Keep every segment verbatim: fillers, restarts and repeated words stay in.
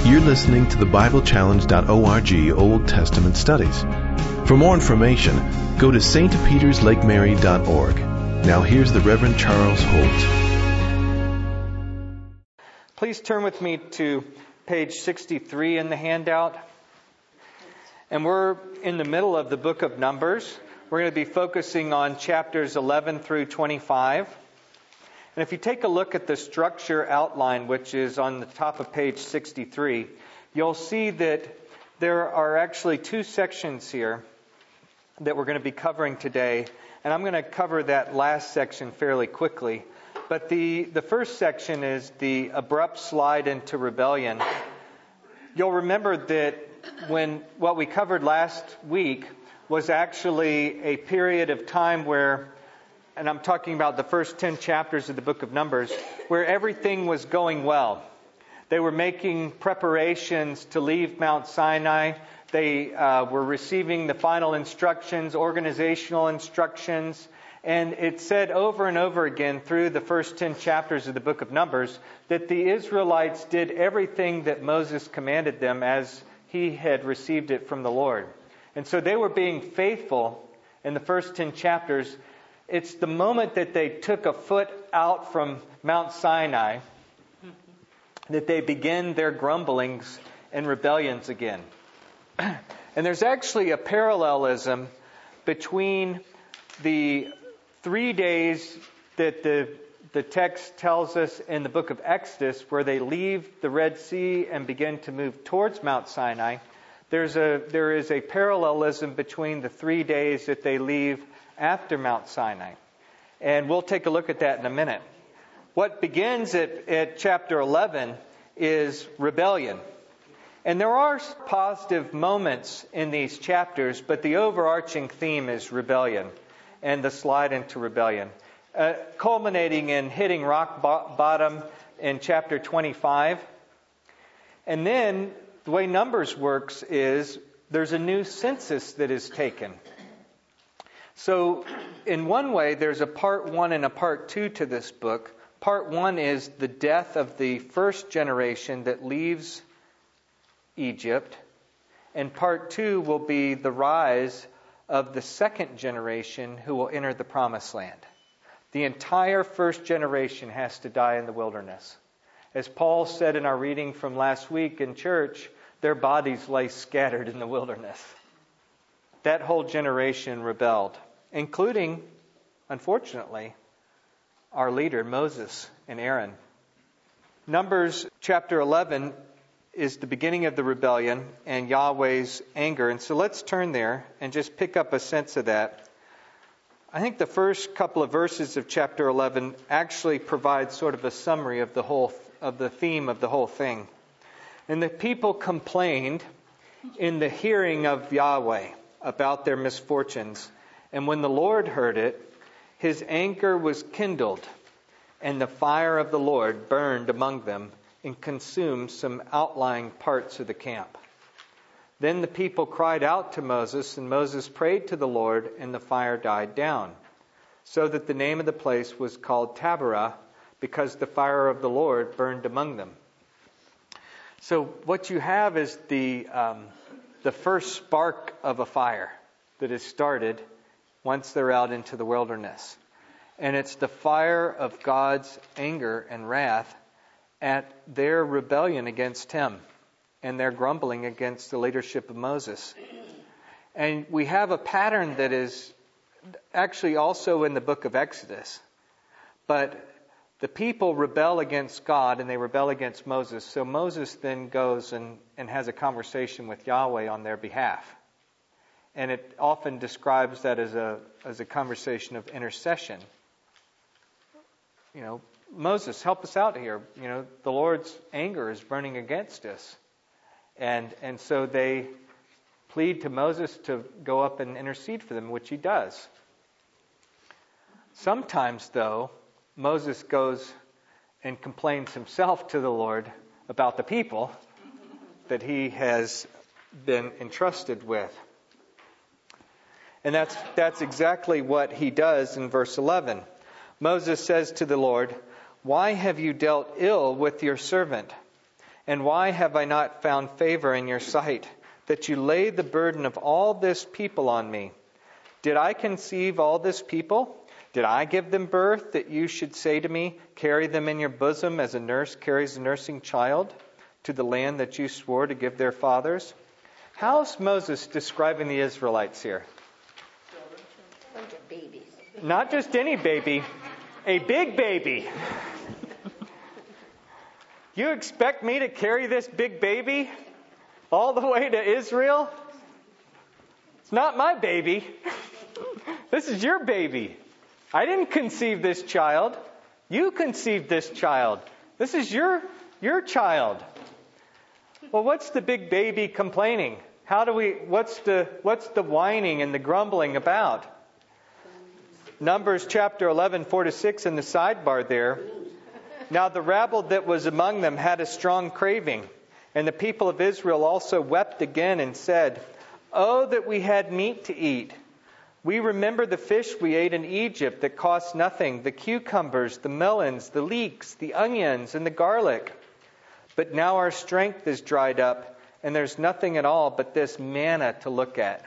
You're listening to the Bible Challenge dot org Old Testament Studies. For more information, go to s t peters lake mary dot org. Now here's the Reverend Charles Holt. Please turn with me to page sixty-three in the handout. And we're in the middle of the book of Numbers. We're going to be focusing on chapters eleven through twenty-five. And if you take a look at the structure outline, which is on the top of page sixty-three, you'll see that there are actually two sections here that we're going to be covering today. And I'm going to cover that last section fairly quickly. But the, the first section is the abrupt slide into rebellion. You'll remember that when what we covered last week was actually a period of time where, and I'm talking about the first ten chapters of the book of Numbers, where everything was going well. They were making preparations to leave Mount Sinai. They uh, were receiving the final instructions, organizational instructions. And it said over and over again through the first ten chapters of the book of Numbers that the Israelites did everything that Moses commanded them as he had received it from the Lord. And so they were being faithful in the first ten chapters. It's the moment that they took a foot out from Mount Sinai that they begin their grumblings and rebellions again. And there's actually a parallelism between the three days that the the text tells us in the book of Exodus, where they leave the Red Sea and begin to move towards Mount Sinai. There's a there is a parallelism between the three days that they leave after Mount Sinai. And we'll take a look at that in a minute. What begins at, at chapter eleven is rebellion. And there are positive moments in these chapters, but the overarching theme is rebellion and the slide into rebellion. Uh, culminating in hitting rock bo- bottom in chapter twenty-five. And then the way Numbers works is there's a new census that is taken. So in one way, there's a part one and a part two to this book. Part one is the death of the first generation that leaves Egypt. And part two will be the rise of the second generation who will enter the promised land. The entire first generation has to die in the wilderness. As Paul said in our reading from last week in church, their bodies lay scattered in the wilderness. That whole generation rebelled, including, unfortunately, our leader, Moses and Aaron. Numbers chapter eleven is the beginning of the rebellion and Yahweh's anger. And so let's turn there and just pick up a sense of that. I think the first couple of verses of chapter eleven actually provide sort of a summary of the whole of the theme of the whole thing. And the people complained in the hearing of Yahweh about their misfortunes. And when the Lord heard it, his anger was kindled, and the fire of the Lord burned among them and consumed some outlying parts of the camp. Then the people cried out to Moses, and Moses prayed to the Lord, and the fire died down, so that the name of the place was called Taberah, because the fire of the Lord burned among them. So what you have is the um, the first spark of a fire that is started once they're out into the wilderness. And it's the fire of God's anger and wrath at their rebellion against him and their grumbling against the leadership of Moses. And we have a pattern that is actually also in the book of Exodus. But the people rebel against God and they rebel against Moses. So Moses then goes and, and has a conversation with Yahweh on their behalf. And it often describes that as a as a conversation of intercession. You know, Moses, help us out here. You know, the Lord's anger is burning against us. And and so they plead to Moses to go up and intercede for them, which he does. Sometimes, though, Moses goes and complains himself to the Lord about the people that he has been entrusted with. And that's that's exactly what he does in verse eleven. Moses says to the Lord, "Why have you dealt ill with your servant? And why have I not found favor in your sight, that you lay the burden of all this people on me? Did I conceive all this people? Did I give them birth, that you should say to me, carry them in your bosom as a nurse carries a nursing child to the land that you swore to give their fathers? How's Moses describing the Israelites here? Bunch of babies. Not just any baby, a big baby. You expect me to carry this big baby all the way to Israel? It's not my baby. This is your baby. I didn't conceive this child. You conceived this child. This is your your child. Well, what's the big baby complaining? How do we what's the what's the whining and the grumbling about? Numbers chapter eleven, four to six in the sidebar there. Now the rabble that was among them had a strong craving, and the people of Israel also wept again and said, "Oh, that we had meat to eat. We remember the fish we ate in Egypt that cost nothing, the cucumbers, the melons, the leeks, the onions, and the garlic. But now our strength is dried up, and there's nothing at all but this manna to look at."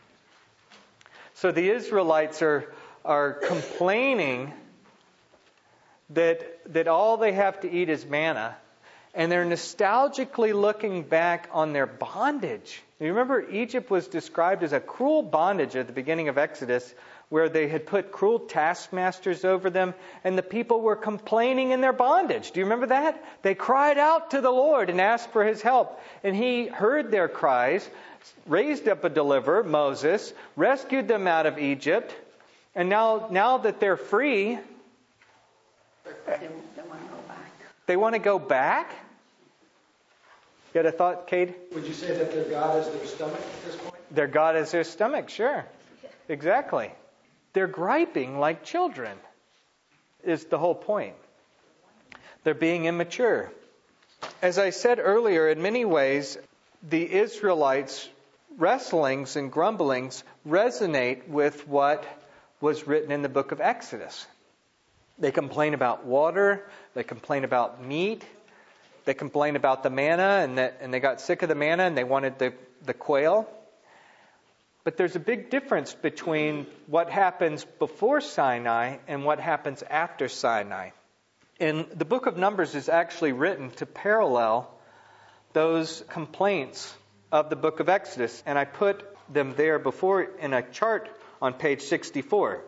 So the Israelites are, are complaining that, that all they have to eat is manna, and they're nostalgically looking back on their bondage. You remember, Egypt was described as a cruel bondage at the beginning of Exodus, where they had put cruel taskmasters over them, and the people were complaining in their bondage. Do you remember that? They cried out to the Lord and asked for His help, and He heard their cries, raised up a deliverer, Moses, rescued them out of Egypt, and now, now that they're free, They, they want to go back. they want to go back? You had a thought, Cade? Would you say that their God is their stomach at this point? Their God is their stomach, sure. Exactly. They're griping like children, is the whole point. They're being immature. As I said earlier, in many ways, the Israelites' wrestlings and grumblings resonate with what was written in the book of Exodus. They complain about water, they complain about meat, they complain about the manna, and that and they got sick of the manna and they wanted the, the quail. But there's a big difference between what happens before Sinai and what happens after Sinai. And the book of Numbers is actually written to parallel those complaints of the book of Exodus. And I put them there before in a chart on page sixty-four.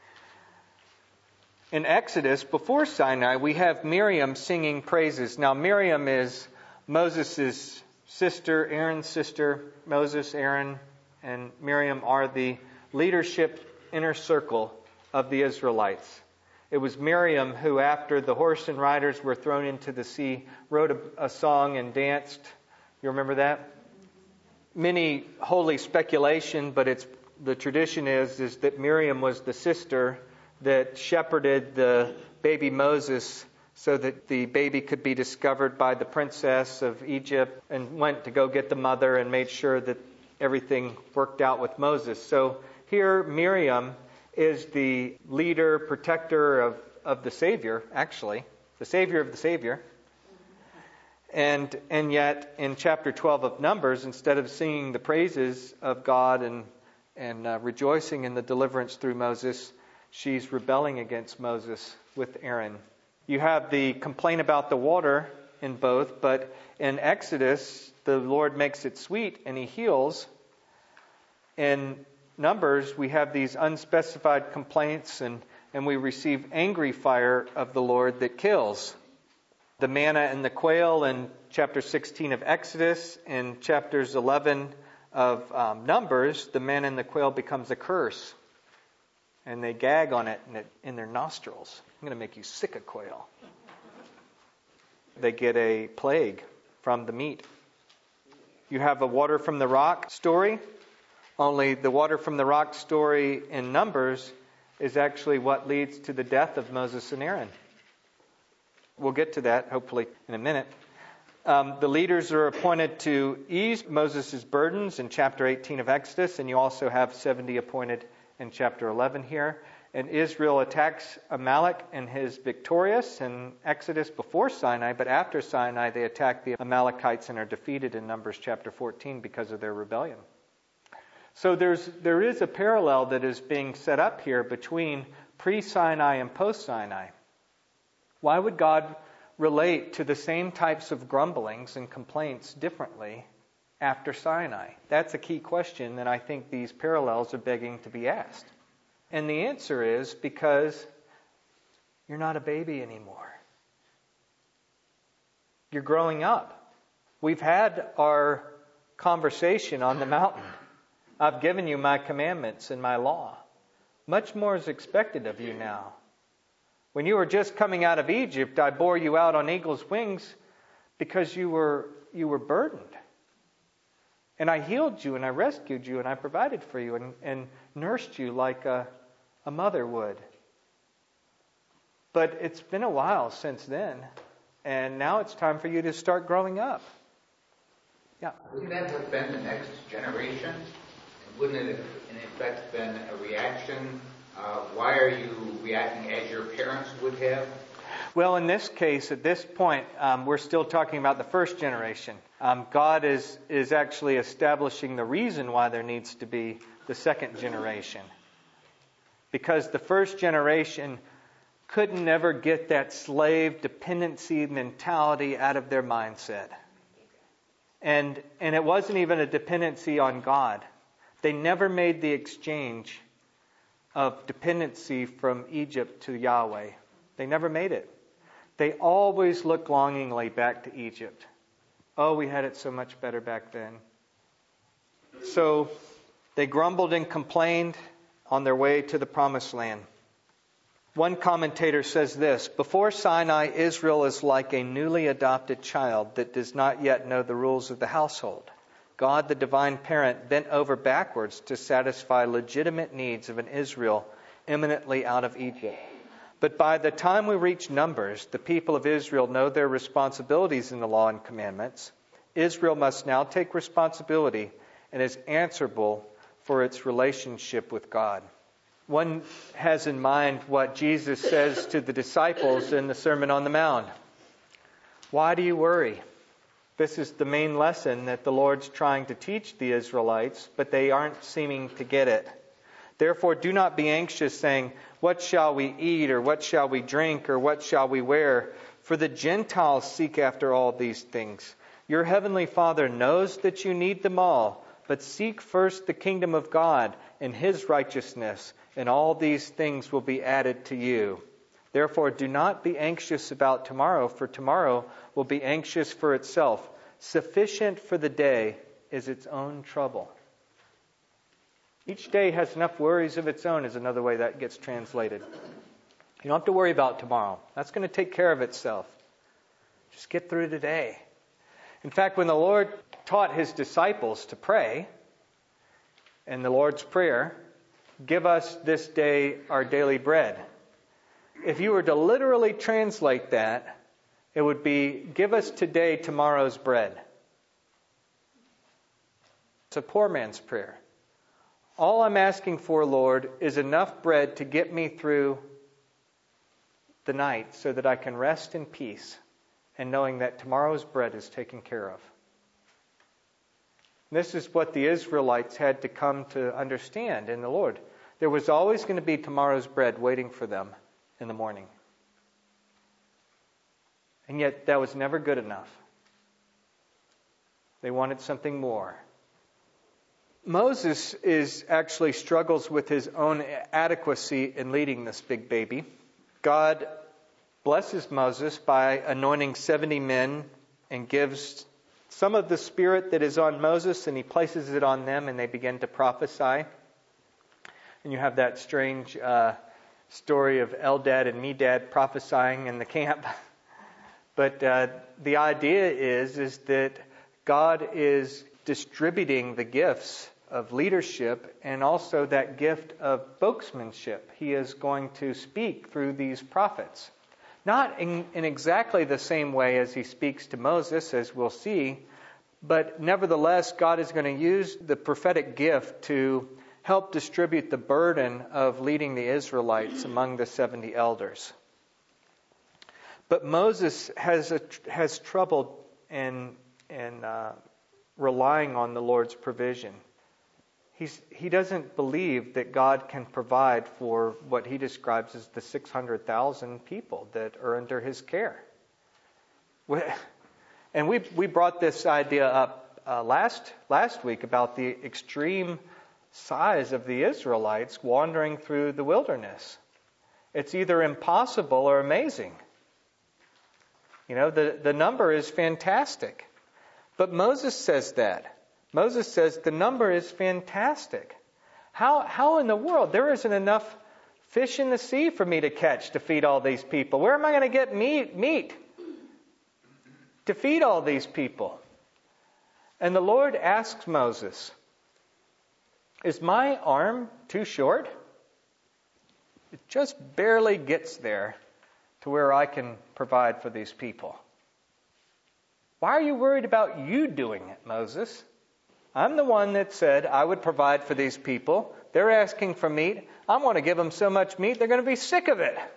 In Exodus, before Sinai, we have Miriam singing praises. Now, Miriam is Moses' sister, Aaron's sister. Moses, Aaron, and Miriam are the leadership inner circle of the Israelites. It was Miriam who, after the horse and riders were thrown into the sea, wrote a, a song and danced. You remember that? Many holy speculation, but it's the tradition is, is that Miriam was the sister that shepherded the baby Moses so that the baby could be discovered by the princess of Egypt, and went to go get the mother and made sure that everything worked out with Moses. So here Miriam is the leader, protector of, of the Savior, actually, the Savior of the Savior. And and yet in chapter twelve of Numbers, instead of singing the praises of God and, and uh, rejoicing in the deliverance through Moses, she's rebelling against Moses with Aaron. You have the complaint about the water in both, but in Exodus, the Lord makes it sweet and He heals. In Numbers, we have these unspecified complaints, and, and we receive angry fire of the Lord that kills. The manna and the quail in chapter sixteen of Exodus. In chapters eleven of um, Numbers, the manna and the quail becomes a curse. And they gag on it in, it in their nostrils. I'm going to make you sick of quail. They get a plague from the meat. You have a water from the rock story. Only the water from the rock story in Numbers is actually what leads to the death of Moses and Aaron. We'll get to that, hopefully, in a minute. Um, the leaders are appointed to ease Moses' burdens in chapter eighteen of Exodus, and you also have seventy appointed in chapter eleven here. and Israel attacks Amalek and is victorious in Exodus before Sinai, but after Sinai they attack the Amalekites and are defeated in Numbers chapter fourteen because of their rebellion. So there's there is a parallel that is being set up here between pre-Sinai and post-Sinai. Why would God relate to the same types of grumblings and complaints differently after Sinai? That's a key question that I think these parallels are begging to be asked. And the answer is because you're not a baby anymore. You're growing up. We've had our conversation on the mountain. I've given you my commandments and my law. Much more is expected of you now. When you were just coming out of Egypt, I bore you out on eagle's wings because you were you were burdened. And I healed you and I rescued you and I provided for you and, and nursed you like a, a mother would. But it's been a while since then. And now it's time for you to start growing up. Yeah. Wouldn't that have been the next generation? Wouldn't it have, in effect, been a reaction? Uh, why are you reacting as your parents would have? Well, in this case, at this point, um, we're still talking about the first generation. Um, God is is actually establishing the reason why there needs to be the second generation. Because the first generation couldn't never get that slave dependency mentality out of their mindset. And and it wasn't even a dependency on God. They never made the exchange of dependency from Egypt to Yahweh. They never made it. They always looked longingly back to Egypt. Oh, we had it so much better back then. So they grumbled and complained on their way to the promised land. One commentator says this: before Sinai, Israel is like a newly adopted child that does not yet know the rules of the household. God, the divine parent, bent over backwards to satisfy legitimate needs of an Israel eminently out of Egypt. But by the time we reach Numbers, the people of Israel know their responsibilities in the law and commandments. Israel must now take responsibility and is answerable for its relationship with God. One has in mind what Jesus says to the disciples in the Sermon on the Mount. Why do you worry? This is the main lesson that the Lord's trying to teach the Israelites, but they aren't seeming to get it. Therefore, do not be anxious, saying, what shall we eat, or what shall we drink, or what shall we wear? For the Gentiles seek after all these things. Your heavenly Father knows that you need them all, but seek first the kingdom of God and His righteousness, and all these things will be added to you. Therefore, do not be anxious about tomorrow, for tomorrow will be anxious for itself. Sufficient for the day is its own trouble. Each day has enough worries of its own is another way that gets translated. You don't have to worry about tomorrow. That's going to take care of itself. Just get through today. In fact, when the Lord taught His disciples to pray, in the Lord's Prayer, give us this day our daily bread. If you were to literally translate that, it would be, give us today tomorrow's bread. It's a poor man's prayer. All I'm asking for, Lord, is enough bread to get me through the night so that I can rest in peace and knowing that tomorrow's bread is taken care of. This is what the Israelites had to come to understand in the Lord. There was always going to be tomorrow's bread waiting for them in the morning. And yet that was never good enough. They wanted something more. Moses is actually struggles with his own adequacy in leading this big baby. God blesses Moses by anointing seventy men and gives some of the spirit that is on Moses, and he places it on them, and they begin to prophesy. And you have that strange uh, story of Eldad and Medad prophesying in the camp. But uh, the idea is, is that God is distributing the gifts of leadership and also that gift of spokesmanship. He is going to speak through these prophets. Not in, in exactly the same way as he speaks to Moses, as we'll see, but nevertheless, God is going to use the prophetic gift to helped distribute the burden of leading the Israelites among the seventy elders. But Moses has a, has trouble in, in uh, relying on the Lord's provision. He's, he doesn't believe that God can provide for what he describes as the six hundred thousand people that are under his care. And we we brought this idea up uh, last last week about the extreme size of the Israelites wandering through the wilderness. It's either impossible or amazing. You know, the, the number is fantastic. But Moses says that. Moses says the number is fantastic. How how in the world? There isn't enough fish in the sea for me to catch to feed all these people. Where am I going to get meat, meat to feed all these people? And the Lord asks Moses, is my arm too short? It just barely gets there to where I can provide for these people. Why are you worried about you doing it, Moses? I'm the one that said I would provide for these people. They're asking for meat. I want to give them so much meat, they're going to be sick of it.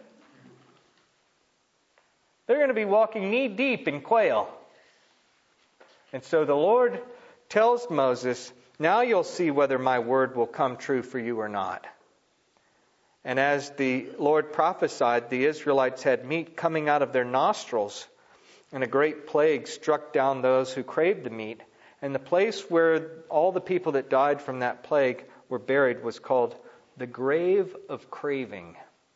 They're going to be walking knee deep in quail. And so the Lord tells Moses, now you'll see whether my word will come true for you or not. And as the Lord prophesied, the Israelites had meat coming out of their nostrils, and a great plague struck down those who craved the meat. And the place where all the people that died from that plague were buried was called the grave of craving.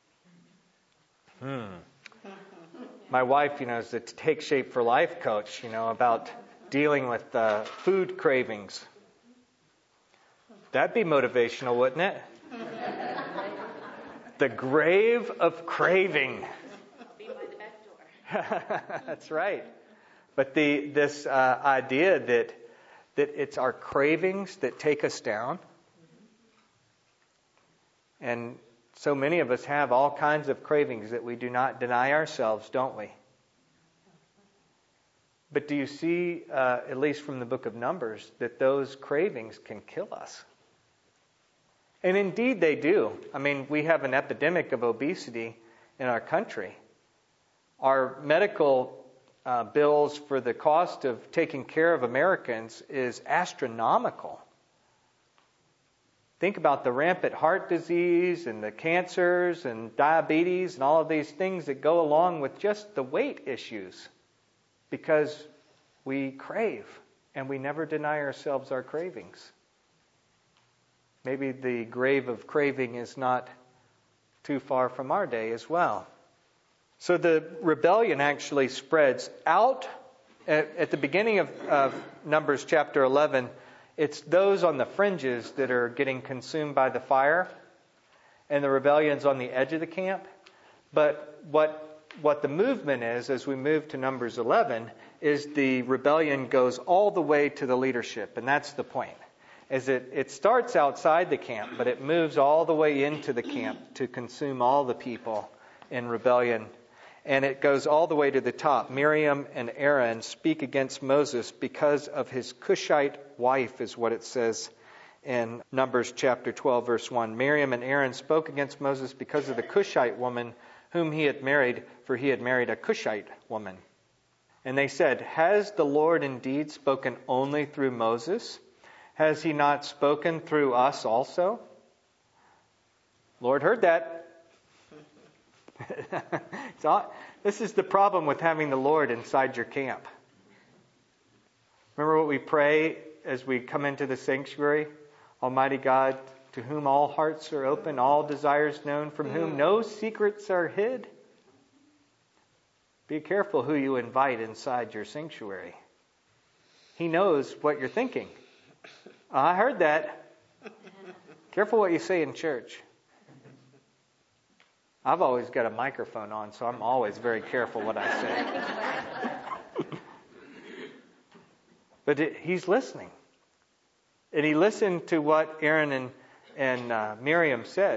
Hmm. My wife, you know, is the Take Shape for Life coach, you know, about dealing with uh, food cravings. That'd be motivational, wouldn't it? The grave of craving. Be by the back door. That's right. But the this uh, idea that that it's our cravings that take us down. And so many of us have all kinds of cravings that we do not deny ourselves, don't we? But do you see, uh, at least from the book of Numbers, that those cravings can kill us? And indeed they do. I mean, we have an epidemic of obesity in our country. Our medical uh, bills for the cost of taking care of Americans is astronomical. Think about the rampant heart disease and the cancers and diabetes and all of these things that go along with just the weight issues, because we crave and we never deny ourselves our cravings. Maybe the grave of craving is not too far from our day as well. So the rebellion actually spreads out. At, at the beginning of, of Numbers chapter eleven, it's those on the fringes that are getting consumed by the fire, and the rebellion's on the edge of the camp. But what what the movement is, as we move to Numbers eleven, is the rebellion goes all the way to the leadership, and that's the point. Is it, it starts outside the camp, but it moves all the way into the camp to consume all the people in rebellion. And it goes all the way to the top. Miriam and Aaron speak against Moses because of his Cushite wife, is what it says in Numbers chapter twelve, verse one. Miriam and Aaron spoke against Moses because of the Cushite woman whom he had married, for he had married a Cushite woman. And they said, has the Lord indeed spoken only through Moses? Has he not spoken through us also? Lord heard that. So, this is the problem with having the Lord inside your camp. Remember what we pray as we come into the sanctuary? Almighty God, to whom all hearts are open, all desires known, from whom no secrets are hid. Be careful who you invite inside your sanctuary. He knows what you're thinking. Oh, I heard that. Careful what you say in church. I've always got a microphone on, so I'm always very careful what I say. But it, he's listening. And he listened to what Aaron and, and uh, Miriam said.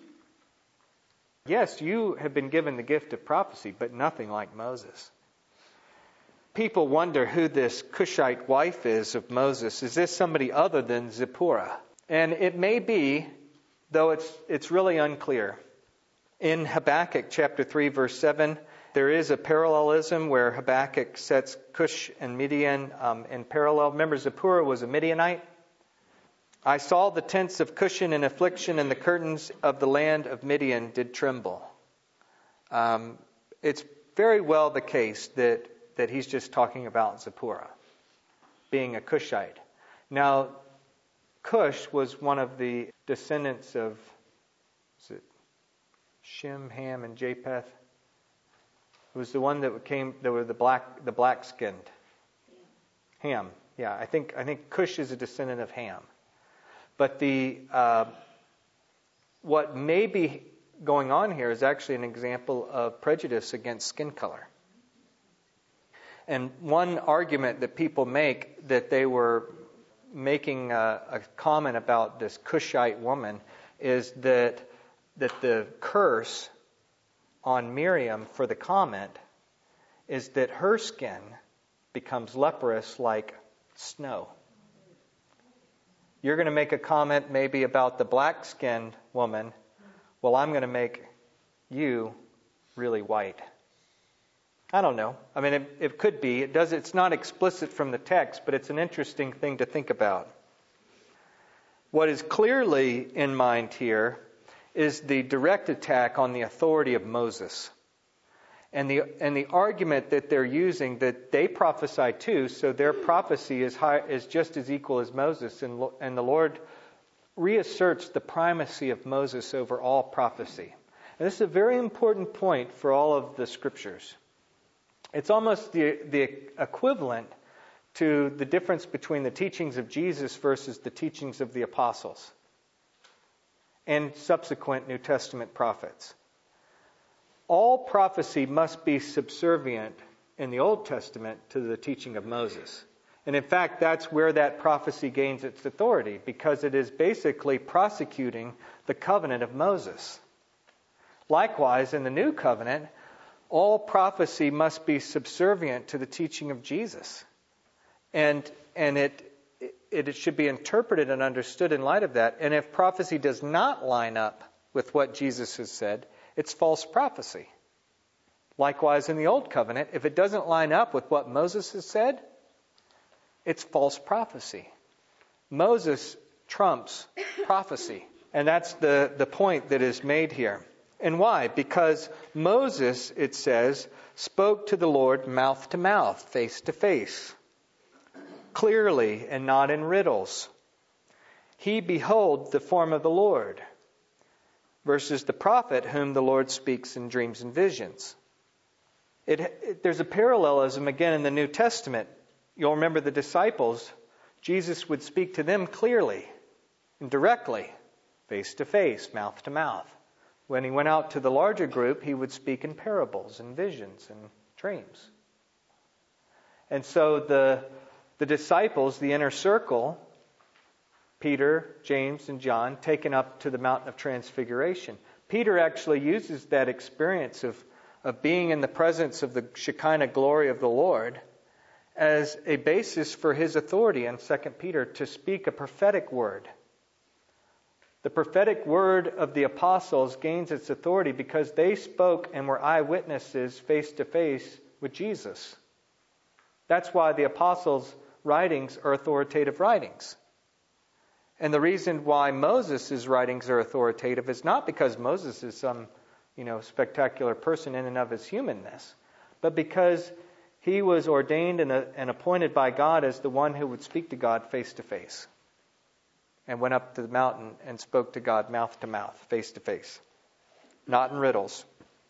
Yes, you have been given the gift of prophecy, but nothing like Moses. People wonder who this Cushite wife is of Moses. Is this somebody other than Zipporah? And it may be, though it's it's really unclear. In Habakkuk chapter three, verse seven, there is a parallelism where Habakkuk sets Cush and Midian um, in parallel. Remember, Zipporah was a Midianite. I saw the tents of Cushan in affliction, and the curtains of the land of Midian did tremble. Um, it's very well the case that, that he's just talking about Zipporah being a Cushite. Now, Cush was one of the descendants of, is it Shem, Ham, and Japheth? It was the one that came, that were the black, the black-skinned. Ham. Yeah, I think I think Cush is a descendant of Ham. But the uh, what may be going on here is actually an example of prejudice against skin color. And one argument that people make that they were making a, a comment about this Cushite woman is that that the curse on Miriam for the comment is that her skin becomes leprous like snow. You're going to make a comment maybe about the black-skinned woman. Well, I'm going to make you really white. I don't know. I mean, it, it could be. It does. It's not explicit from the text, but it's an interesting thing to think about. What is clearly in mind here is the direct attack on the authority of Moses. And the and the argument that they're using, that they prophesy too, so their prophecy is high, is just as equal as Moses, and and the Lord reasserts the primacy of Moses over all prophecy. And this is a very important point for all of the scriptures. It's almost the the equivalent to the difference between the teachings of Jesus versus the teachings of the apostles and subsequent New Testament prophets. All prophecy must be subservient in the Old Testament to the teaching of Moses. And in fact, that's where that prophecy gains its authority, because it is basically prosecuting the covenant of Moses. Likewise, in the New Covenant, all prophecy must be subservient to the teaching of Jesus. And and it it, it should be interpreted and understood in light of that. And if prophecy does not line up with what Jesus has said, it's false prophecy. Likewise, in the Old Covenant, if it doesn't line up with what Moses has said, it's false prophecy. Moses trumps prophecy. And that's the, the point that is made here. And why? Because Moses, it says, spoke to the Lord mouth to mouth, face to face, clearly and not in riddles. He beheld the form of the Lord, versus the prophet whom the Lord speaks in dreams and visions. It, it, there's a parallelism again in the New Testament. You'll remember the disciples. Jesus would speak to them clearly and directly, face to face, mouth to mouth. When he went out to the larger group, he would speak in parables and visions and dreams. And so the, the disciples, the inner circle, Peter, James, and John, taken up to the mountain of transfiguration. Peter actually uses that experience of, of being in the presence of the Shekinah glory of the Lord as a basis for his authority in Second Peter to speak a prophetic word. The prophetic word of the apostles gains its authority because they spoke and were eyewitnesses face to face with Jesus. That's why the apostles' writings are authoritative writings. And the reason why Moses' writings are authoritative is not because Moses is some, you know, spectacular person in and of his humanness, but because he was ordained and, and appointed by God as the one who would speak to God face to face, and went up to the mountain and spoke to God mouth to mouth, face to face, not in riddles.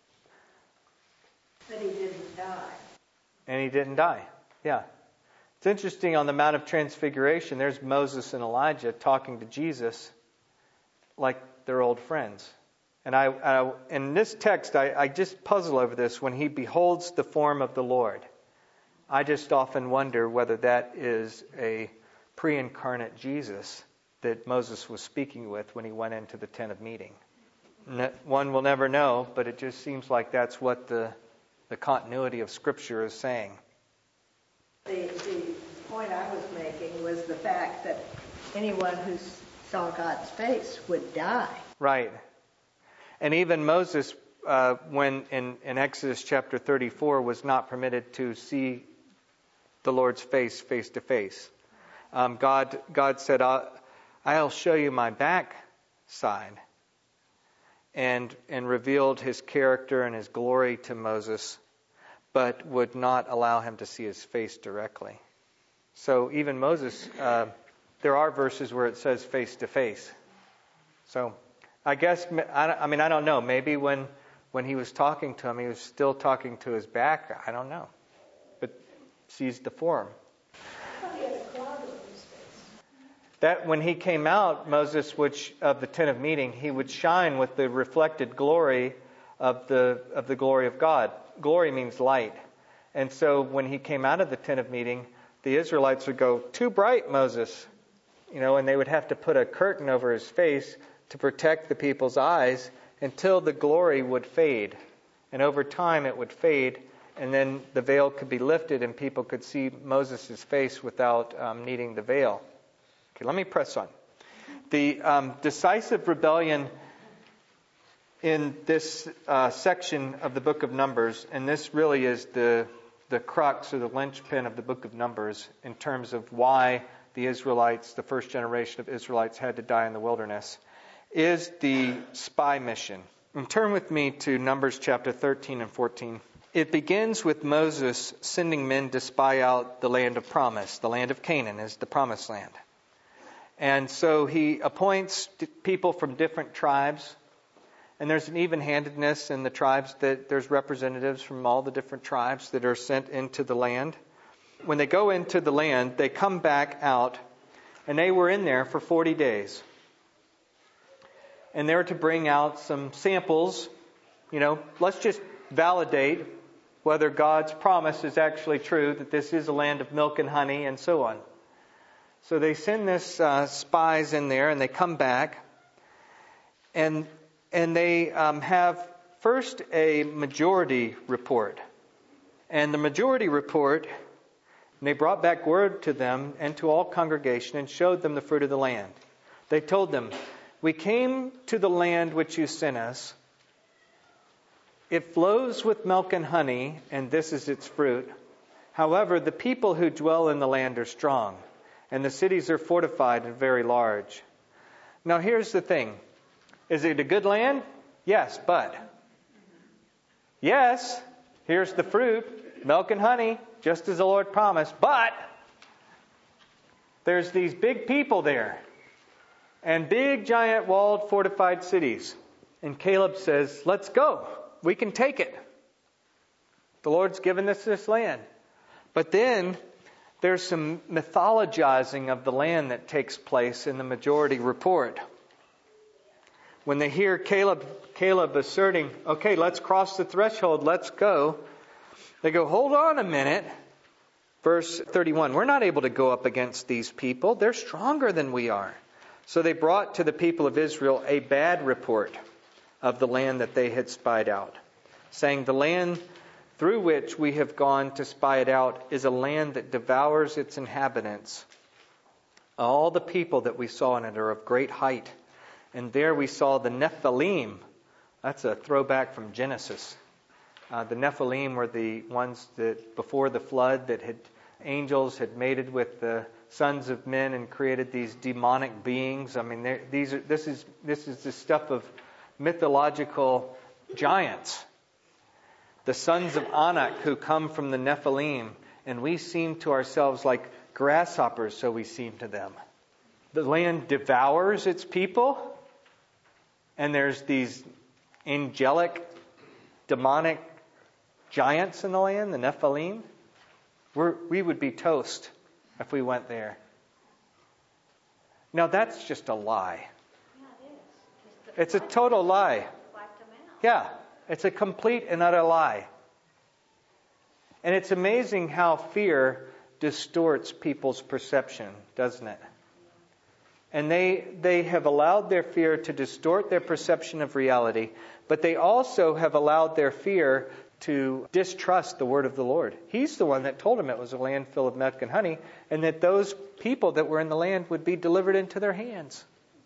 But he didn't die. And he didn't die. Yeah. It's interesting, on the Mount of Transfiguration, there's Moses and Elijah talking to Jesus like they're old friends. And I, I in this text, I, I just puzzle over this. When he beholds the form of the Lord, I just often wonder whether that is a pre-incarnate Jesus that Moses was speaking with when he went into the tent of meeting. One will never know, but it just seems like that's what the, the continuity of Scripture is saying. The, the point I was making was the fact that anyone who saw God's face would die. Right. And even Moses, uh, when in, in Exodus chapter thirty-four, was not permitted to see the Lord's face face to face. Um, God, God said, I'll, I'll show you my backside, and and revealed his character and his glory to Moses, but would not allow him to see his face directly. So even Moses, uh, there are verses where it says face to face. So I guess, I, I mean, I don't know. Maybe when when he was talking to him, he was still talking to his back. I don't know. But sees the form. That when he came out, Moses, which of the tent of meeting, he would shine with the reflected glory of the of the glory of God. Glory means light. And so when he came out of the tent of meeting, the Israelites would go, "Too bright, Moses." You know, and they would have to put a curtain over his face to protect the people's eyes until the glory would fade. And over time it would fade, and then the veil could be lifted and people could see Moses' face without um, needing the veil. Okay, let me press on. The um, decisive rebellion in this uh, section of the book of Numbers, and this really is the the crux or the linchpin of the book of Numbers in terms of why the Israelites, the first generation of Israelites, had to die in the wilderness, is the spy mission. And turn with me to Numbers chapter thirteen and fourteen. It begins with Moses sending men to spy out the land of promise. The land of Canaan is the promised land. And so he appoints people from different tribes. And there's an even-handedness in the tribes that there's representatives from all the different tribes that are sent into the land. When they go into the land, they come back out, and they were in there for forty days. And they were to bring out some samples. You know, let's just validate whether God's promise is actually true, that this is a land of milk and honey, and so on. So they send this uh, spies in there, and they come back, and and they um, have first a majority report. And the majority report, and they brought back word to them and to all congregation and showed them the fruit of the land. They told them, "We came to the land which you sent us. It flows with milk and honey, and this is its fruit. However, the people who dwell in the land are strong, and the cities are fortified and very large." Now here's the thing. Is it a good land? Yes, but. Yes, here's the fruit, milk and honey, just as the Lord promised. But there's these big people there, and big, giant, walled, fortified cities. And Caleb says, "Let's go. We can take it. The Lord's given us this land." But then there's some mythologizing of the land that takes place in the majority report. When they hear Caleb, Caleb asserting, "Okay, let's cross the threshold, let's go," they go, "Hold on a minute." Verse thirty-one, "We're not able to go up against these people. They're stronger than we are." So they brought to the people of Israel a bad report of the land that they had spied out, saying, "The land through which we have gone to spy it out is a land that devours its inhabitants. All the people that we saw in it are of great height. And there we saw the Nephilim." That's a throwback from Genesis. Uh, the Nephilim were the ones that before the flood that had angels had mated with the sons of men and created these demonic beings. I mean, these are this is this is the stuff of mythological giants. The sons of Anak who come from the Nephilim, and we seem to ourselves like grasshoppers, so we seem to them. The land devours its people, and there's these angelic, demonic giants in the land, the Nephilim. We're, we would be toast if we went there. Now that's just a lie. It's a total lie. Yeah, it's a complete and utter lie. And it's amazing how fear distorts people's perception, doesn't it? And they they have allowed their fear to distort their perception of reality, but they also have allowed their fear to distrust the word of the Lord. He's the one that told them it was a land full of milk and honey, and that those people that were in the land would be delivered into their hands.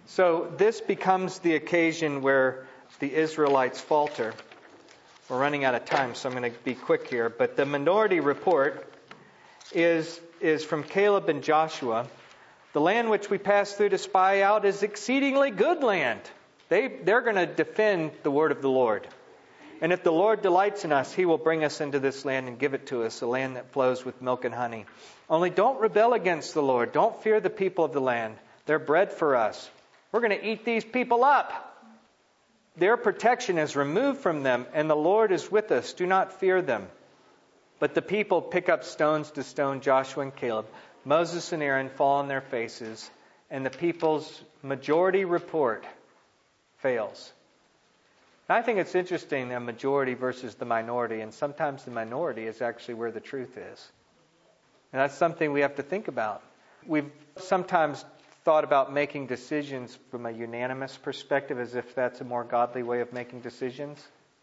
So this becomes the occasion where the Israelites falter. We're running out of time, so I'm going to be quick here. But the minority report is, is from Caleb and Joshua. The land which we passed through to spy out is exceedingly good land. They, they're going to defend the word of the Lord. And if the Lord delights in us, He will bring us into this land and give it to us, a land that flows with milk and honey. Only don't rebel against the Lord. Don't fear the people of the land. They're bread for us. We're going to eat these people up. Their protection is removed from them, and the Lord is with us. Do not fear them. But the people pick up stones to stone Joshua and Caleb. Moses and Aaron fall on their faces, and the people's majority report fails. I think it's interesting, the majority versus the minority, and sometimes the minority is actually where the truth is. And that's something we have to think about. We've sometimes thought about making decisions from a unanimous perspective as if that's a more godly way of making decisions.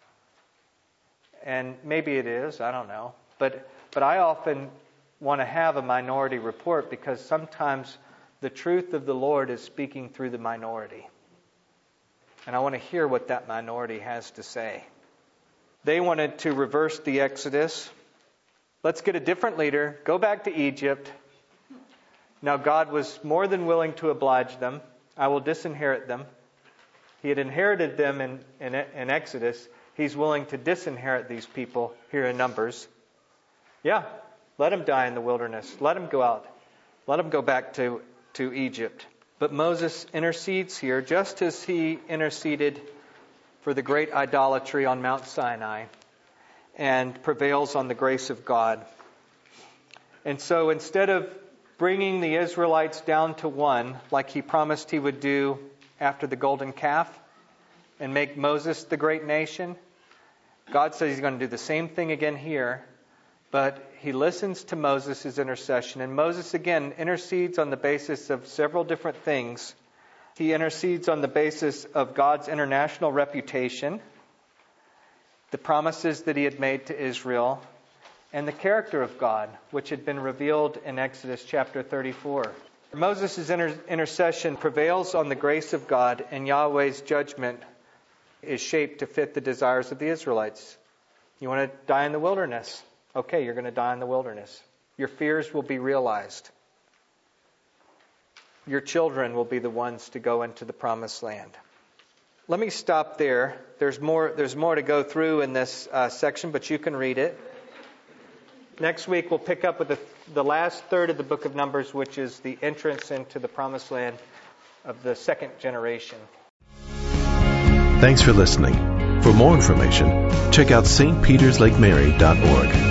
And maybe it is, I don't know. But but I often want to have a minority report because sometimes the truth of the Lord is speaking through the minority. And I want to hear what that minority has to say. They wanted to reverse the Exodus. Let's get a different leader. Go back to Egypt. Now God was more than willing to oblige them. I will disinherit them. He had inherited them in, in, in Exodus. He's willing to disinherit these people here in Numbers. Yeah, let them die in the wilderness. Let them go out. Let them go back to, to Egypt. But Moses intercedes here just as he interceded for the great idolatry on Mount Sinai and prevails on the grace of God. And so instead of bringing the Israelites down to one, like He promised He would do after the golden calf, and make Moses the great nation, God says He's going to do the same thing again here. But He listens to Moses' intercession. And Moses, again, intercedes on the basis of several different things. He intercedes on the basis of God's international reputation, the promises that He had made to Israel, and the character of God, which had been revealed in Exodus chapter thirty-four. Moses' inter- intercession prevails on the grace of God, and Yahweh's judgment is shaped to fit the desires of the Israelites. You want to die in the wilderness? Okay, you're going to die in the wilderness. Your fears will be realized. Your children will be the ones to go into the promised land. Let me stop there. There's more, there's more to go through in this uh, section, but you can read it. Next week, we'll pick up with the, the last third of the book of Numbers, which is the entrance into the promised land of the second generation. Thanks for listening. For more information, check out S T Peters Lake Mary dot org.